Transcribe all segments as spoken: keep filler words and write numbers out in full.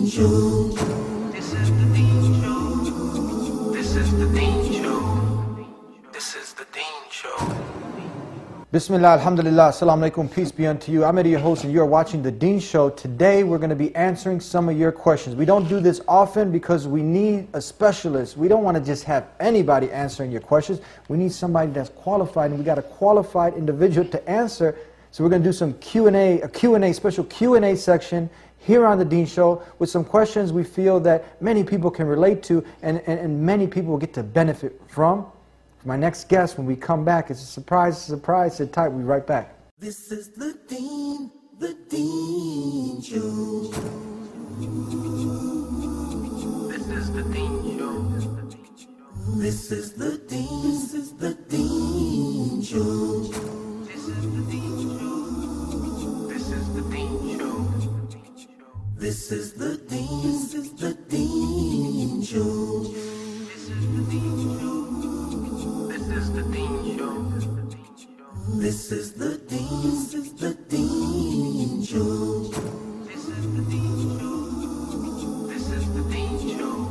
Dean Show. This is the Dean Show. This is the Dean Show. This is the Dean Show. Bismillah, alhamdulillah, assalamu alaikum, peace be unto you. I'm Eddie, your host, and you're watching The Dean Show. Today, we're going to be answering some of your questions. We don't do this often because we need a specialist. We don't want to just have anybody answering your questions. We need somebody that's qualified, and we got a qualified individual to answer. So we're going to do some Q and A, a Q and A, special Q and A section here on The Dean Show with some questions we feel that many people can relate to and, and, and many people will get to benefit from. My next guest, when we come back, it's a surprise, surprise. Sit tight, we'll be right back. This is the Dean, the Dean Show. This is the Dean Show. This is the Dean, this is the Dean Show. This is the Dean Show. This is the Dean Show. This is the Dean, this is the Dean Show. This is the Dean Show. This is the Dean Show. This is the Dean, this is the Dean Show. This is the Dean Show. This is the Dean Show.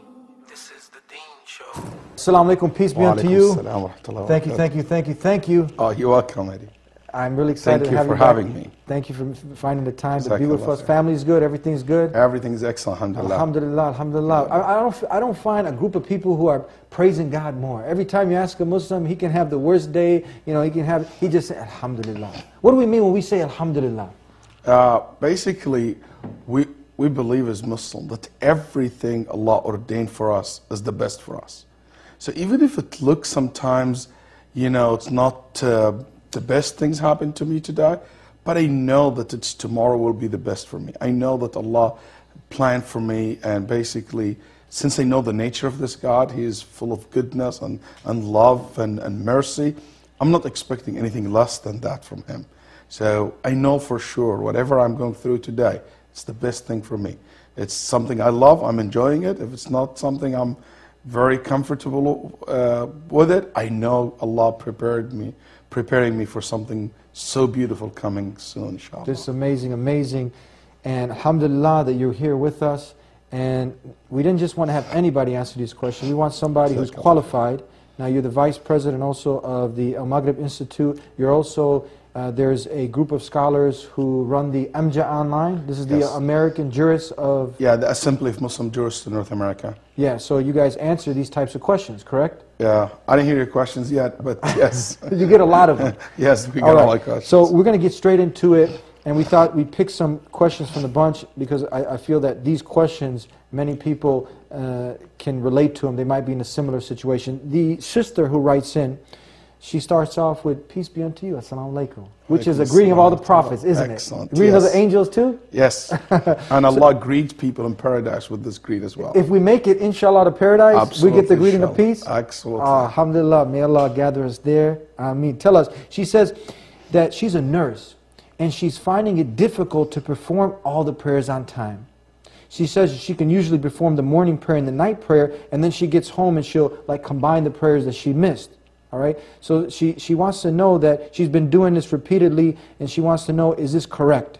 This is the Dean Show. Assalamu alaikum, peace be unto you. Wa alaikum assalam wa rahmatullahi wa Thank you, barakatuh. thank you, thank you, thank you. Oh, you're welcome, Eddie. I'm really excited Thank to you have for you back. having me. Thank you for finding the time to be Jazakallah with us. khair. Family's good, everything's good. Everything's excellent, alhamdulillah. Alhamdulillah, alhamdulillah. I, I don't, f- I don't find a group of people who are praising God more. Every time you ask a Muslim, he can have the worst day. You know, he can have. He just say Alhamdulillah. What do we mean when we say Alhamdulillah? Uh, basically, we, we believe as Muslims that everything Allah ordained for us is the best for us. So even if it looks sometimes, you know, it's not uh, the best things happen to me today, but I know that it's tomorrow will be the best for me. I know that Allah planned for me, and basically, since I know the nature of this God, He is full of goodness and, and love and, and mercy, I'm not expecting anything less than that from Him. So I know for sure whatever I'm going through today, it's the best thing for me. It's something I love, I'm enjoying it. If it's not something I'm very comfortable uh, with it, I know Allah prepared me, preparing me for something so beautiful coming soon, inshallah. This is amazing, amazing. And alhamdulillah that you're here with us. And we didn't just want to have anybody answer these questions. We want somebody who's qualified. Now, you're the vice president also of the Al Maghrib Institute. You're also, uh, there's a group of scholars who run the AMJA Online. This is the Yes. American Jurists of... Yeah, the Assembly of Muslim Jurists in North America. Yeah, so you guys answer these types of questions, correct? Yeah, I didn't hear your questions yet, but yes. You get a lot of them. Yes, we All got right. all the questions. So we're going to get straight into it, and we thought we'd pick some questions from the bunch because I, I feel that these questions, many people uh, can relate to them. They might be in a similar situation. The sister who writes in, she starts off with, peace be unto you, assalamu alaikum, which is a Alaikum greeting of all the assalam. prophets, isn't Excellent, it? Greeting of yes. the angels too? Yes, and Allah greets people in paradise with this greet as well. If we make it, inshallah, to paradise, Absolutely, we get the greeting of inshallah. peace? Absolutely. Ah, alhamdulillah, may Allah gather us there. I mean, tell us. She says that she's a nurse and she's finding it difficult to perform all the prayers on time. She says she can usually perform the morning prayer and the night prayer, and then she gets home and she'll like combine the prayers that she missed. All right, so she, she wants to know that she's been doing this repeatedly, and she wants to know, is this correct?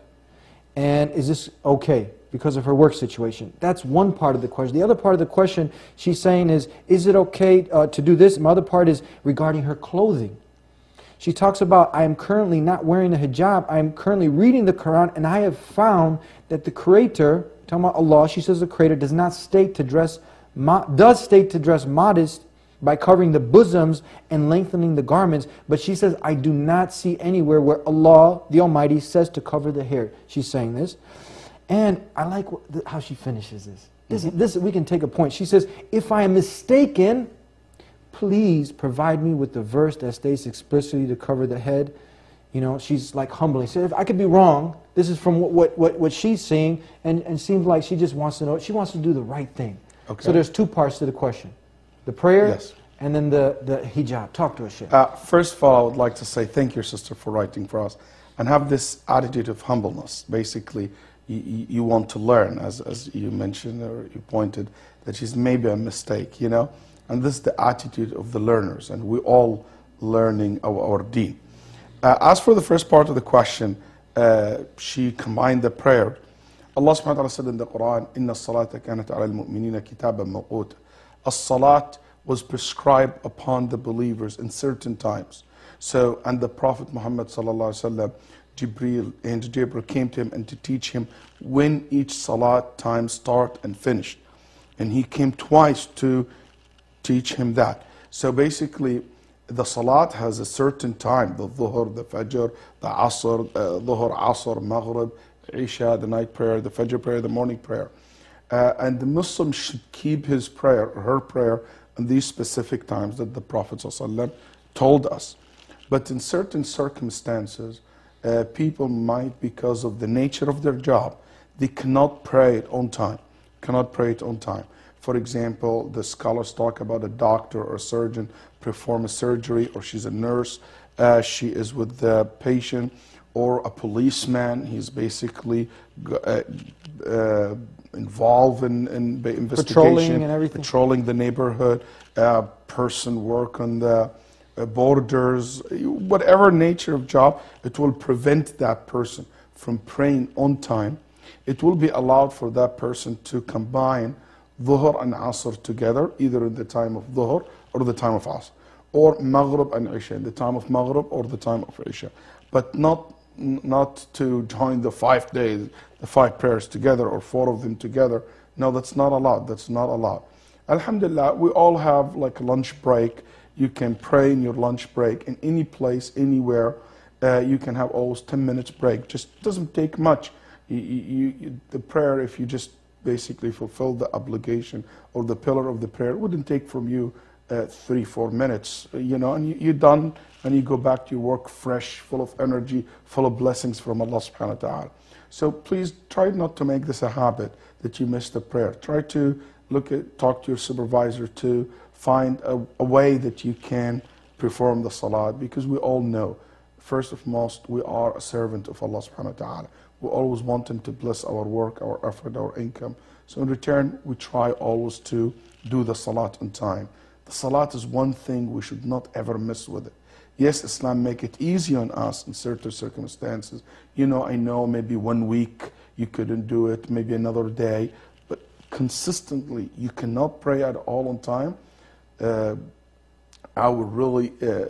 And is this okay because of her work situation? That's one part of the question. The other part of the question she's saying is, is it okay uh, to do this? And the other part is regarding her clothing. She talks about, I am currently not wearing a hijab. I am currently reading the Quran, and I have found that the Creator, talking about Allah, she says the Creator does not state to dress, does state to dress modest by covering the bosoms and lengthening the garments, but she says, I do not see anywhere where Allah, the Almighty, says to cover the hair. She's saying this. And I like how she finishes this. This, mm-hmm. this we can take a point. She says, if I am mistaken, please provide me with the verse that states explicitly to cover the head. You know, she's like humbling. She said, if I could be wrong, this is from what, what, what she's seeing, and, and seems like she just wants to know, she wants to do the right thing. Okay. So there's two parts to the question. The prayer, Yes. and then the, the hijab. Talk to us, Sheikh. Uh, first of all, I would like to say thank you, sister, for writing for us, and have this attitude of humbleness. Basically, you, you, you want to learn, as, as you mentioned or you pointed, that she's maybe a mistake, you know? And this is the attitude of the learners, and we're all learning our, our deen. Uh, as for the first part of the question, uh, she combined the prayer. Allah subhanahu wa ta'ala said in the Quran, إِنَّ الصَّلَاةَ كَانَتْ عَلَى الْمُؤْمِنِينَ كِتَابًا مَوْقُوتًا. As-salat was prescribed upon the believers in certain times. So, and the Prophet Muhammad sallallahu alaihi wasallam, Jibreel and Jibreel came to him and to teach him when each salat time start and finish. And he came twice to teach him that. So basically, the salat has a certain time, the dhuhr, the fajr, the asr, uh, dhuhr, asr, maghrib, isha, the night prayer, the fajr prayer, the morning prayer. Uh, and the Muslim should keep his prayer, or her prayer, in these specific times that the Prophet ﷺ told us. But in certain circumstances, uh, people might, because of the nature of their job, they cannot pray it on time, cannot pray it on time. For example, the scholars talk about a doctor or a surgeon perform a surgery, or she's a nurse, uh, she is with the patient, or a policeman, he's basically uh, uh, involved in, in investigation, Patrolling and everything. patrolling the neighborhood, uh, person work on the uh, borders, whatever nature of job, it will prevent that person from praying on time. It will be allowed for that person to combine Dhuhr and Asr together, either in the time of Dhuhr or the time of Asr, or Maghrib and Isha, in the time of Maghrib or the time of Isha, but not not to join the five days, the five prayers together, or four of them together. No, that's not allowed. That's not allowed. Alhamdulillah, we all have like a lunch break. You can pray in your lunch break in any place, anywhere. Uh, you can have always ten minutes break. Just doesn't take much. You, you, you, the prayer, if you just basically fulfill the obligation or the pillar of the prayer, it wouldn't take from you uh, three, four minutes, you know, and you, you're done, and you go back to your work fresh, full of energy, full of blessings from Allah subhanahu wa ta'ala. So please try not to make this a habit that you miss the prayer. Try to look at, talk to your supervisor to find a, a way that you can perform the salat, because we all know, first of most, we are a servant of Allah subhanahu wa ta'ala. We always want Him to bless our work, our effort, our income. So in return, we try always to do the salat on time. The salat is one thing we should not ever miss with it. Yes, Islam make it easy on us in certain circumstances. You know, I know maybe one week you couldn't do it, maybe another day, but consistently you cannot pray at all on time. Uh, I would really uh,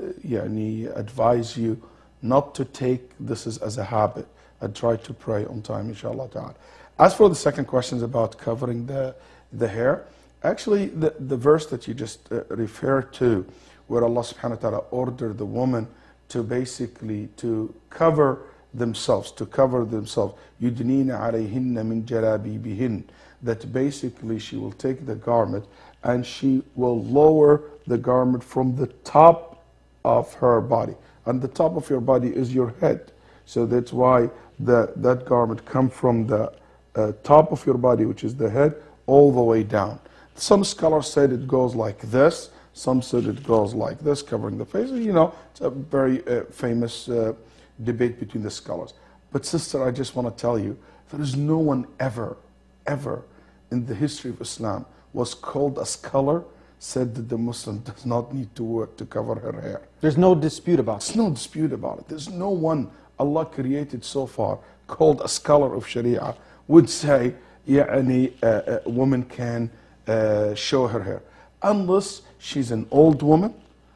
yani, advise you not to take this as, as a habit, and try to pray on time, inshallah ta'ala. As for the second question about covering the, the hair, actually the, the verse that you just uh, referred to, where Allah subhanahu wa ta'ala ordered the woman to basically to cover themselves, to cover themselves, يُدْنِينَ عَلَيْهِنَّ مِنْ جَلَابِيبِهِنَّ, that basically she will take the garment and she will lower the garment from the top of her body. And the top of your body is your head. So that's why the, that garment comes from the uh, top of your body, which is the head, all the way down. Some scholars said it goes like this. Some said it goes like this, covering the face. You know, it's a very uh, famous uh, debate between the scholars. But sister, I just want to tell you, there is no one ever, ever in the history of Islam was called a scholar, said that the Muslim does not need to work to cover her hair. There's no dispute about it. There's no dispute about it. There's no one Allah created so far called a scholar of Sharia would say, yeah, any uh, uh, woman can uh, show her hair. Unless she's an old woman,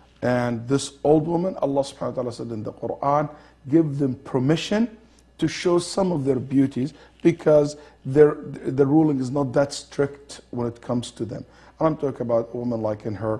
and this old woman, Allah subhanahu wa ta'ala said in the Quran, give them permission to show some of their beauties, because their, the ruling is not that strict when it comes to them. And I'm talking about a woman like in her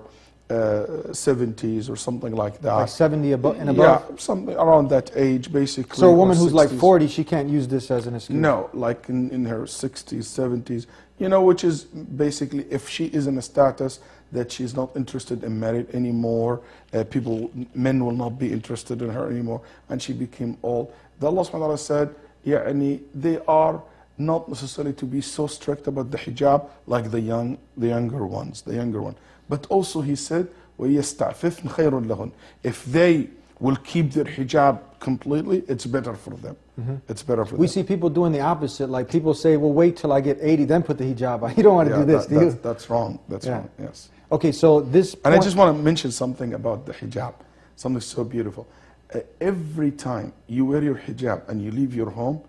uh, seventies or something like that. Like seventy abo and above? Yeah, something around that age, basically. So a woman who's sixties. like forty, she can't use this as an excuse? No, like in, in her sixties, seventies, you know, which is basically if she is in a status that she's not interested in marriage anymore, uh, people, men will not be interested in her anymore, and she became old. The Allah subhanahu wa ta'ala said, yeah, and they are not necessarily to be so strict about the hijab like the young, the younger ones, the younger one. But also He said, وَيَسْتَعْفِفْنَ خَيْرٌ لَهُنْ. If they will keep their hijab completely, it's better for them. Mm-hmm. It's better for we them. We see people doing the opposite. Like people say, well, wait till I get eighty, then put the hijab on. You don't want to yeah, do this, that, do you? That's, that's wrong. That's yeah. wrong, yes. Okay, so this And point I just want to mention something about the hijab, something so beautiful. Uh, every time you wear your hijab and you leave your home,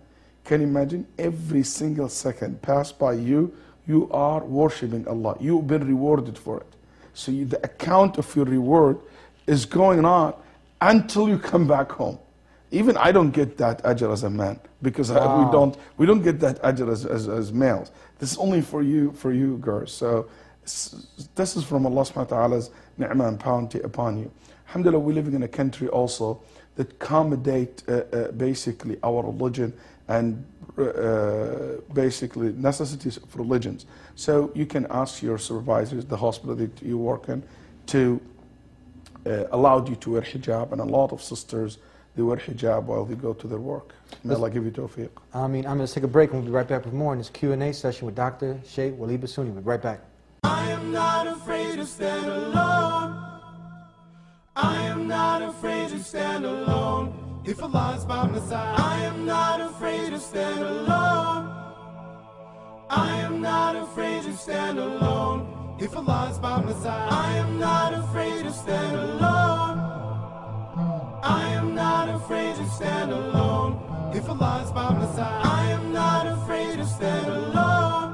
Can you imagine? Every single second passed by you, you are worshipping Allah. You've been rewarded for it. So you, the account of your reward is going on until you come back home. Even I don't get that ajr as a man, because Wow. I, we don't we don't get that ajr as, as, as males. This is only for you for you girls. So s- this is from Allah subhanahu wa ta'ala's ni'mah and bounty upon you. Alhamdulillah, we're living in a country also that accommodate uh, uh, basically our religion and uh, basically necessities of religions. So you can ask your supervisors, the hospital that you work in, to uh, allow you to wear hijab, and a lot of sisters, they wear hijab while they go to their work. May Allah give you tawfiq. I mean, I'm going to take a break and we'll be right back with more in this Q and A session with Doctor Sheikh Waleed Basuni. We'll be right back. I am not afraid to stand alone. I am not afraid to stand alone. If Allah is by my side, I am not afraid to stand alone. I am not afraid to stand alone. If Allah is by my side, I am not afraid to stand alone. I am not afraid to stand alone. If Allah is by my side, I am not afraid to stand alone.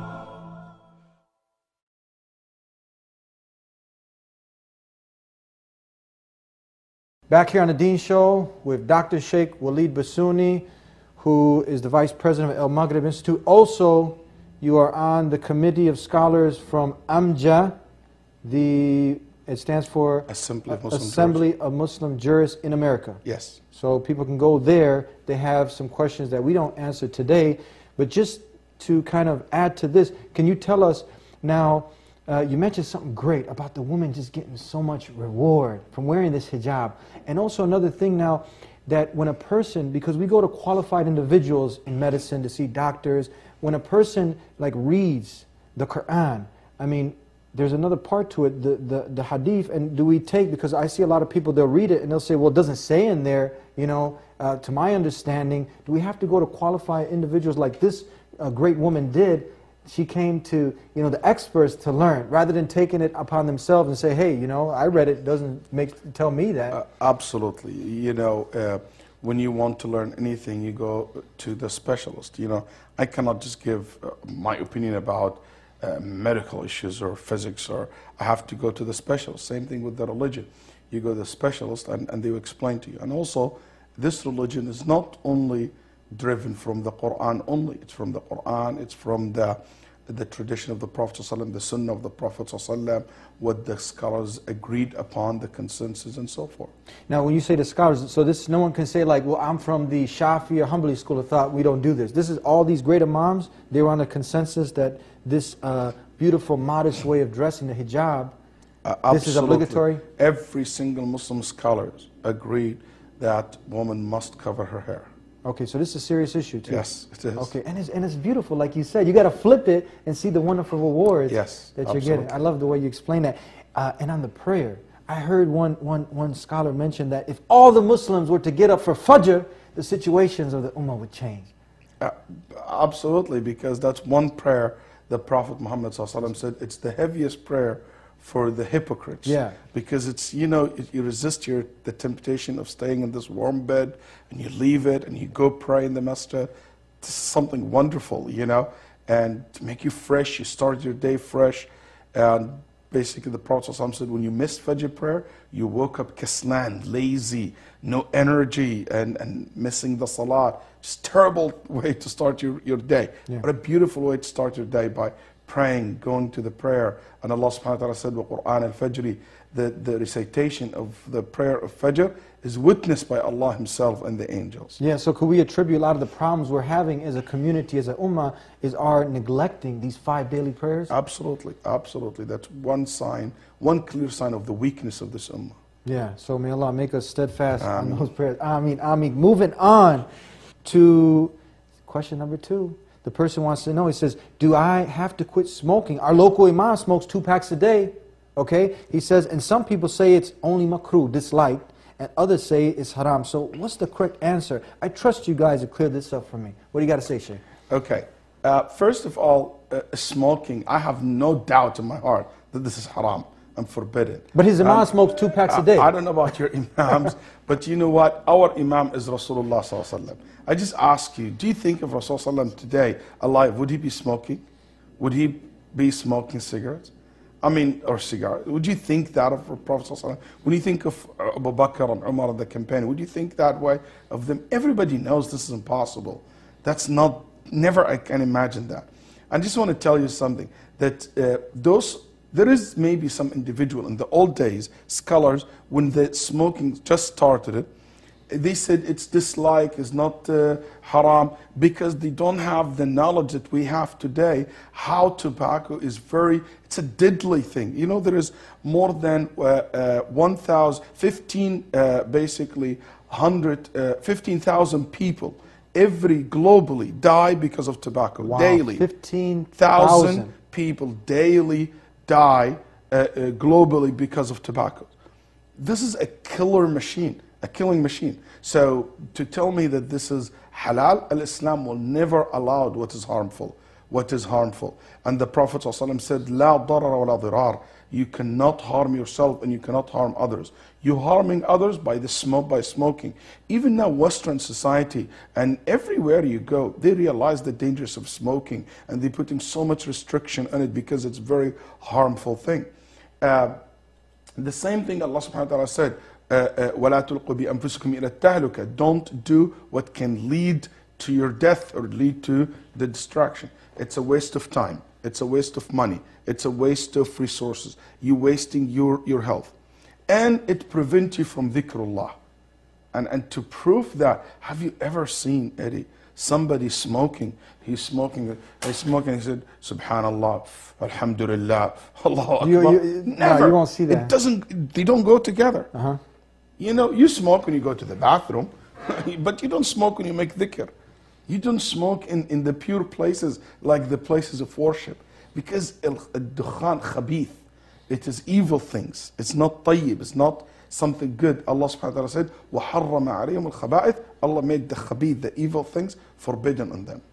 Back here on the Dean Show with Doctor Sheikh Waleed Basuni, who is the Vice President of Al Maghrib Institute. Also, you are on the committee of scholars from AMJA, the, it stands for Assembly of Muslim Assembly Jurists. of Muslim Jurists in America. Yes. So people can go there. They have some questions that we don't answer today. But just to kind of add to this, can you tell us now, uh, you mentioned something great about the woman just getting so much reward from wearing this hijab. And also another thing now, that when a person, because we go to qualified individuals in medicine to see doctors, when a person like reads the Quran, I mean, there's another part to it, the, the, the hadith, and do we take, because I see a lot of people, they'll read it and they'll say, well, it doesn't say in there, you know, uh, to my understanding, do we have to go to qualified individuals like this uh, great woman did? She came to, you know, the experts to learn, rather than taking it upon themselves and say, hey, you know, I read it, doesn't make tell me that. Uh, absolutely. You know, uh, when you want to learn anything, you go to the specialist. You know, I cannot just give uh, my opinion about uh, medical issues or physics, or I have to go to the specialist. Same thing with the religion. You go to the specialist and, and they will explain to you. And also, this religion is not only driven from the Quran only. It's from the Quran, it's from the the tradition of the Prophet ﷺ, the Sunnah of the Prophet ﷺ, what the scholars agreed upon, the consensus and so forth. Now when you say the scholars, so this, no one can say like, well, I'm from the Shafi or Hanbali school of thought, we don't do this. This is all these great imams, they were on a consensus that this uh, beautiful, modest way of dressing, the hijab, Uh, this is obligatory? Every single Muslim scholar agreed that woman must cover her hair. Okay, so this is a serious issue too. Yes, it is. Okay, and it's, and it's beautiful, like you said. You got to flip it and see the wonderful rewards Yes, that you're absolutely. getting. I love the way you explain that. Uh, and on the prayer, I heard one, one, one scholar mention that if all the Muslims were to get up for Fajr, the situations of the Ummah would change. Uh, absolutely, because that's one prayer the Prophet Muhammad ﷺ said, it's the heaviest prayer for the hypocrites. Yeah. Because it's, you know, you resist your, the temptation of staying in this warm bed, and you leave it, and you go pray in the masjid. This is something wonderful, you know, and to make you fresh, you start your day fresh. And basically the Prophet ﷺ said, when you missed Fajr prayer, you woke up kaslan, lazy, no energy, and, and missing the salat. Just terrible way to start your, your day. Yeah. But a beautiful way to start your day by praying, going to the prayer. And Allah subhanahu wa ta'ala said, Quran al-Fajr, the, the recitation of the prayer of Fajr is witnessed by Allah Himself and the angels. Yeah, so could we attribute a lot of the problems we're having as a community, as a Ummah, is our neglecting these five daily prayers? Absolutely, absolutely. That's one sign, one clear sign of the weakness of this Ummah. Yeah, so may Allah make us steadfast Ameen. on those prayers. Ameen, Ameen. Moving on to question number two. The person wants to know, he says, do I have to quit smoking? Our local imam smokes two packs a day, okay? He says, and some people say it's only makruh, disliked, and others say it's haram. So what's the correct answer? I trust you guys to clear this up for me. What do you got to say, Shaykh? Okay, uh, first of all, uh, smoking, I have no doubt in my heart that this is haram. and forbidden. But his imam And smokes two packs I, a day. I don't know about your imams, but you know what? Our imam is Rasulullah sallallahu alaihi wasallam. I just ask you, do you think of Rasulullah today alive, would he be smoking? Would he be smoking cigarettes? I mean, or cigar. Would you think that of Prophet sallallahu alaihi wasallam? When you think of Abu Bakr and Umar and the companion, would you think that way of them? Everybody knows this is impossible. That's not, never I can imagine that. I just want to tell you something, that uh, those, there is maybe some individual in the old days, scholars, when the smoking just started it, they said it's dislike, is not uh, haram, because they don't have the knowledge that we have today, how tobacco is very, it's a deadly thing. You know, there is more than uh, uh, one thousand, fifteen, uh, basically, one hundred, uh, fifteen thousand people every globally die because of tobacco, Wow, daily. fifteen thousand thousand. people daily die uh, uh, globally because of tobacco. This is a killer machine, a killing machine. So to tell me that this is halal, al-Islam will never allow what is harmful, what is harmful. And the Prophet ﷺ said, "La darara wa la dirar." You cannot harm yourself and you cannot harm others. You're harming others by the smoke, by smoking. Even now, Western society and everywhere you go, they realize the dangers of smoking, and they're putting so much restriction on it because it's a very harmful thing. Uh, the same thing Allah subhanahu wa ta'ala said, وَلَا تُلْقُوا بِأَنفُسِكُمْ إِلَى التَّهْلُكَةِ. Don't do what can lead to your death or lead to the destruction. It's a waste of time. It's a waste of money. It's a waste of resources. You're wasting your, your health. And it prevents you from dhikrullah. And, and to prove that, have you ever seen, Eddie, somebody smoking? He's smoking, he's smoking, he said, Subhanallah, Alhamdulillah, Allahu Akbar. You- you- no, Never. you won't see that. It doesn't, they don't go together. Uh-huh. You know, you smoke when you go to the bathroom, but you don't smoke when you make dhikr. You don't smoke in, in the pure places like the places of worship. Because al-dukhan khabith, it is evil things. It's not tayyib, it's not something good. Allah subhanahu wa ta'ala said, وَحَرَّمَ عَلَيْهِمُ الْخَبَائِثِ. Allah made the khabith, the evil things, forbidden on them.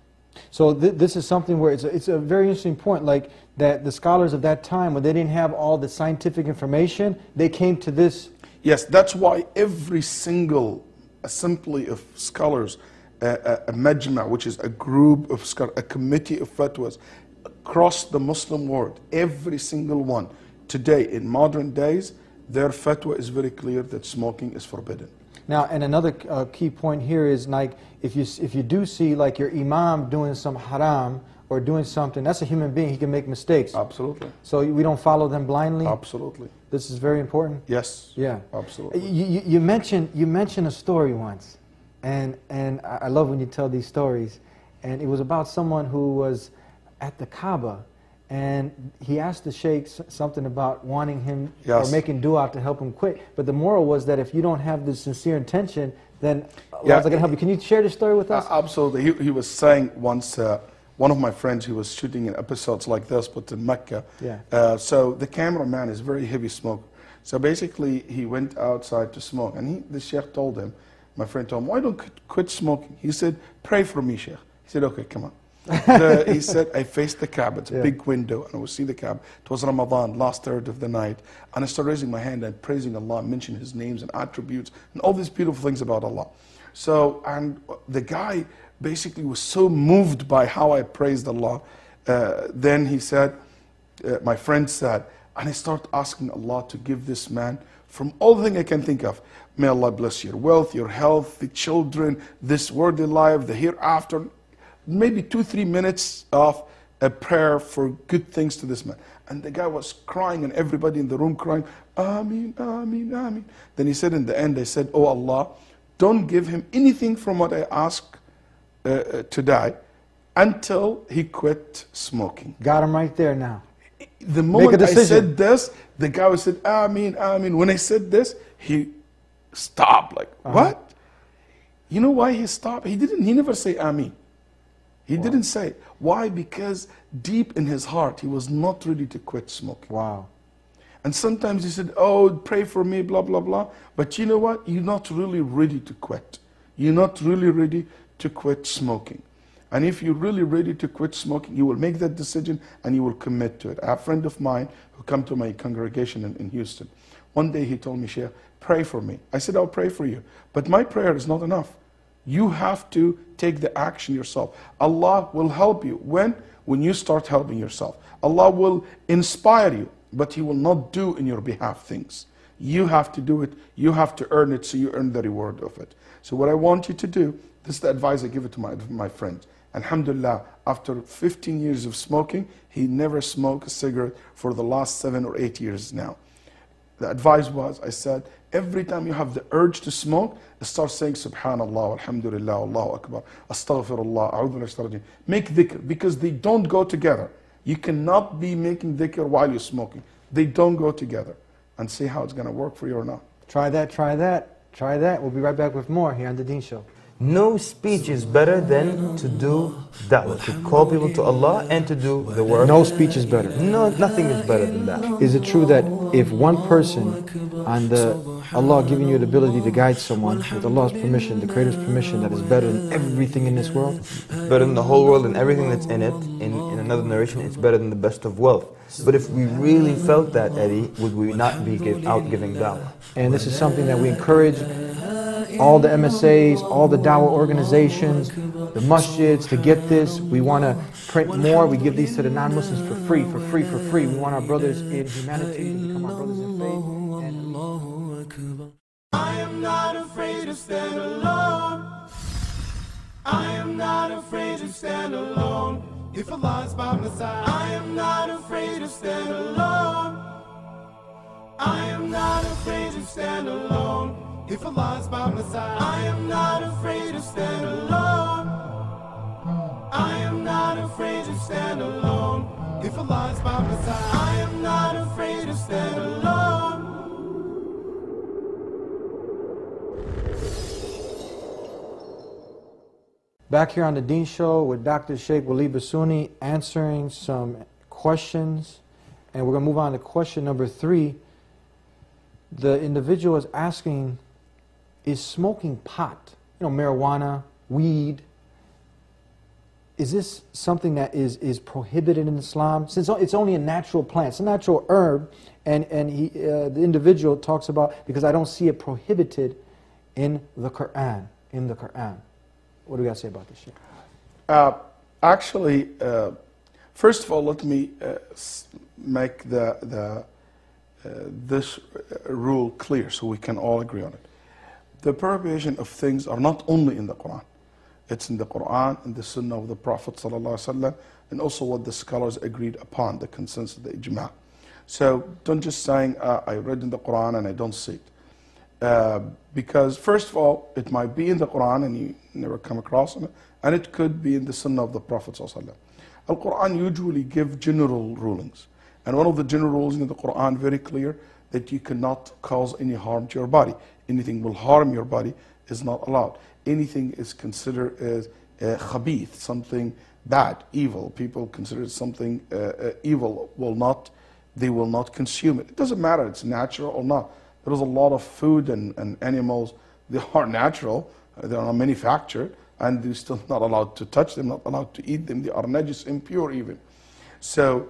So th this is something where it's a, it's a very interesting point, like that the scholars of that time, when they didn't have all the scientific information, they came to this. Yes, that's why every single assembly of scholars, uh, a, a majma, which is a group of scholars, a committee of fatwas, across the Muslim world, every single one, today, in modern days, their fatwa is very clear that smoking is forbidden. Now, and another uh, key point here is like, if you, if you do see like your imam doing some haram or doing something, that's a human being, he can make mistakes. Absolutely. So we don't follow them blindly? Absolutely. This is very important? Yes. Yeah. Absolutely. You, you, you, mentioned, you mentioned a story once, and, and I I love when you tell these stories, and it was about someone who was at the Kaaba, and he asked the sheikh something about wanting him Yes. or making dua to help him quit. But the moral was that if you don't have the sincere intention, then Allah's Yeah. not going to help you. Can you share this story with us? Uh, absolutely. He, he was saying once, uh, one of my friends, he was shooting in episodes like this, but in Mecca. Yeah. Uh, so the cameraman is a very heavy smoker. So basically, he went outside to smoke, and he, the sheikh told him, my friend told him, why don't you quit smoking? He said, pray for me, sheikh. He said, okay, come on. the, he said, I faced the Kaaba, it's a Yeah. big window, and I would see the Kaaba. It was Ramadan, last third of the night, and I started raising my hand and praising Allah, mentioning His names and attributes, and all these beautiful things about Allah. So, and the guy basically was so moved by how I praised Allah, uh, then he said, uh, my friend said, and I started asking Allah to give this man, from all the things I can think of, may Allah bless your wealth, your health, the children, this worldly life, the hereafter, maybe two, three minutes of a prayer for good things to this man. And the guy was crying, and everybody in the room crying, Ameen, Ameen, Ameen. Then he said in the end, I said, oh Allah, don't give him anything from what I ask uh, today until he quit smoking. Got him right there now. The moment I decision. said this, the guy said, Ameen, Ameen. When I said this, he stopped, like, Uh-huh. what? You know why he stopped? He didn't, he never say Ameen. He Wow. didn't say it. Why? Because deep in his heart, he was not ready to quit smoking. Wow. And sometimes he said, oh, pray for me, blah, blah, blah. But you know what? You're not really ready to quit. You're not really ready to quit smoking. And if you're really ready to quit smoking, you will make that decision and you will commit to it. I have a friend of mine who come to my congregation in, in Houston. One day he told me, Sheikh, pray for me. I said, I'll pray for you. But my prayer is not enough. You have to take the action yourself. Allah will help you. When? When you start helping yourself. Allah will inspire you, but He will not do in your behalf things. You have to do it. You have to earn it, so you earn the reward of it. So what I want you to do, this is the advice I give it to my, my friends. Alhamdulillah, after fifteen years of smoking, he never smoked a cigarette for the last seven or eight years now. The advice was, I said, every time you have the urge to smoke, start saying Subhanallah, Alhamdulillah, Allahu Akbar, Astaghfirullah, A'udhu Billahi. Make dhikr, because they don't go together. You cannot be making dhikr while you're smoking. They don't go together. And see how it's going to work for you or not. Try that, try that, try that. We'll be right back with more here on The Deen Show. No speech is better than to do da'wah, to call people to Allah and to do the work. No speech is better. No, nothing is better than that. Is it true that if one person on the Allah giving you the ability to guide someone with Allah's permission, the Creator's permission, that is better than everything in this world? Better than the whole world and everything that's in it. In, in another narration, it's better than the best of wealth. But if we really felt that, Eddie, would we not be give, out giving da'wah? And this is something that we encourage all the M S As, all the da'wah organizations, the masjids to get this. We want to print more. We give these to the non-Muslims for free, for free, for free. We want our brothers in humanity to become our brothers in faith. And I am not afraid to stand alone. I am not afraid to stand alone. If Allah's by my side, I am not afraid to stand alone. I am not afraid to stand alone. If Allah's by my side, I am not afraid to stand alone. I am not afraid to stand alone. If Allah's by my side, I am not afraid to stand alone. back here on The Deen Show with Doctor Sheikh Walid Basuni answering some questions. And we're going to move on to question number three. The individual is asking, is smoking pot, you know, marijuana, weed, is this something that is, is prohibited in Islam? Since it's only a natural plant, it's a natural herb, and, and he, uh, the individual talks about, because I don't see it prohibited in the Quran, in the Quran. What do we got to say about this shit? Uh, actually, uh, first of all, let me uh, make the, the, uh, this rule clear so we can all agree on it. The prohibition of things are not only in the Quran. It's in the Quran and the Sunnah of the Prophet ﷺ, and also what the scholars agreed upon, the consensus, the ijma'. So don't just say, uh, I read in the Quran and I don't see it. Uh, because first of all, it might be in the Quran and you never come across it, and it could be in the Sunnah of the Prophet ﷺ. Al-Quran usually gives general rulings. And one of the general rules in the Quran, very clear, that you cannot cause any harm to your body. Anything will harm your body is not allowed. Anything is considered as uh, khabith, something bad, evil. People consider it something uh, uh, evil, will not, they will not consume it. It doesn't matter, it's natural or not. There is a lot of food and, and animals, they are natural, they are not manufactured, and they're still not allowed to touch them, not allowed to eat them. They are najis, impure even. So,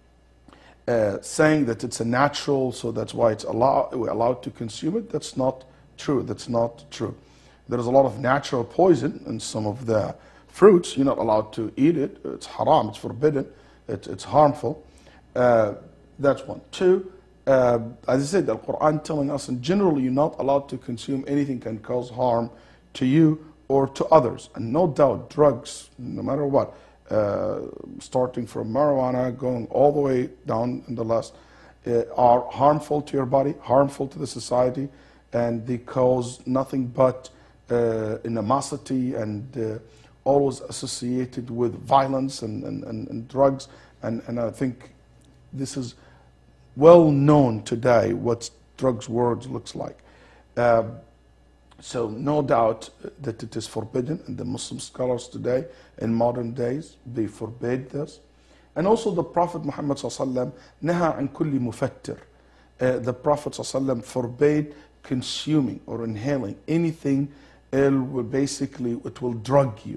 uh, saying that it's a natural, so that's why it's allowed, we're allowed to consume it, that's not true, that's not true. There is a lot of natural poison in some of the fruits. You're not allowed to eat it. It's haram, it's forbidden, it, it's harmful. Uh, that's one. Two, uh, as I said, the Quran telling us in general, you're not allowed to consume anything can cause harm to you or to others. And no doubt, drugs, no matter what, uh, starting from marijuana, going all the way down in the list, uh, are harmful to your body, harmful to the society, and they cause nothing but uh, animosity and uh, always associated with violence and, and, and, and drugs. And, and I think this is well known today what drugs words looks like. Uh, so no doubt that it is forbidden, and the Muslim scholars today in modern days, they forbid this. And also the Prophet Muhammad sallallahu alaihi wasallam, naha an kulli mufattir. Uh, the Prophet sallallahu alaihi wasallam forbade consuming or inhaling anything, it will basically, it will drug you.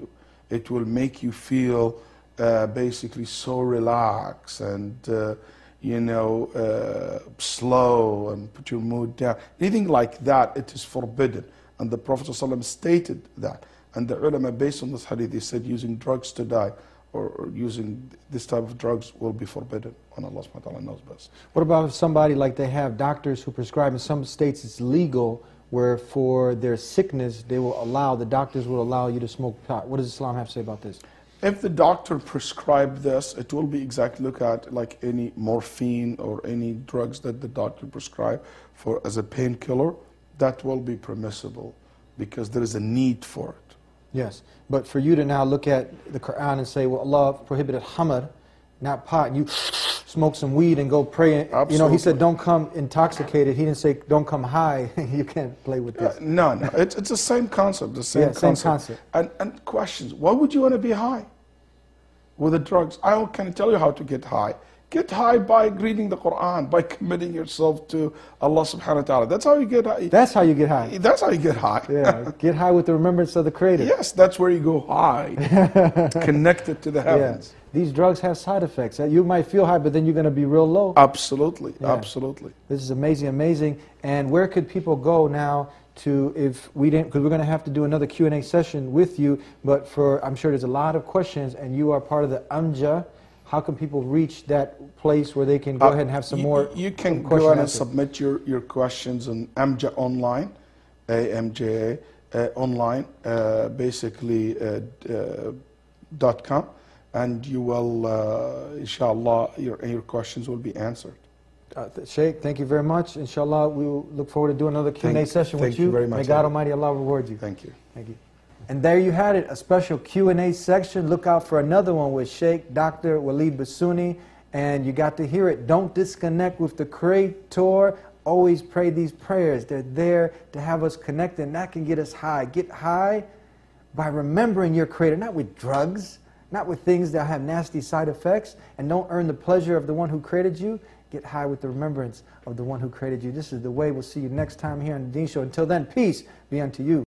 It will make you feel uh, basically so relaxed and uh, you know, uh, slow and put your mood down. Anything like that, it is forbidden. And the Prophet ﷺ stated that. And the ulama, based on this hadith, they said using drugs to die or, or using this type of drugs will be forbidden. And Allah subhanahu wa ta'ala knows best. What about if somebody, like they have doctors who prescribe, in some states it's legal, where for their sickness they will allow, the doctors will allow you to smoke pot. What does Islam have to say about this? If the doctor prescribed this, it will be exactly look at like any morphine or any drugs that the doctor prescribed for as a painkiller, that will be permissible because there is a need for it. Yes, but for you to now look at the Quran and say, well, Allah prohibited hamar, not pot, and you smoke some weed and go pray. Absolutely. You know, He said don't come intoxicated. He didn't say don't come high. You can't play with this. Uh, no, no, it's, it's the same concept, the same Yeah, concept. same concept. And, and questions, why would you want to be high with the drugs? I can tell you how to get high. Get high by reading the Quran, by committing yourself to Allah subhanahu wa ta'ala. That's how you get high. That's how you get high. That's how you get high. Yeah, get high with the remembrance of the Creator. Yes, that's where you go high, connected to the heavens. Yeah. These drugs have side effects. You might feel high, but then you're going to be real low. Absolutely, Yeah. absolutely. This is amazing, amazing. And where could people go now to, if we didn't, because we're going to have to do another Q and A session with you, but for, I'm sure there's a lot of questions, and you are part of the Amja. How can people reach that place where they can go Uh, ahead and have some you, more You can question go ahead and answers? submit your, your questions on Amja Online, A M J A, uh, online, uh, basically uh, uh, dot com, and you will, uh, inshallah, your, your questions will be answered. Uh, th- Sheikh, thank you very much. Inshallah, we will look forward to doing another Q and A Thank- session thank with you you. very much, May God Eddie. Almighty Allah reward you. Thank you. Thank you. And there you had it, a special Q and A section. Look out for another one with Sheikh Doctor Waleed Basuni. And you got to hear it. Don't disconnect with the Creator. Always pray these prayers. They're there to have us connected, and that can get us high. Get high by remembering your Creator, not with drugs, not with things that have nasty side effects, and don't earn the pleasure of the one who created you. Get high with the remembrance of the one who created you. This is the way. We'll see you next time here on the Deen Show. Until then, peace be unto you.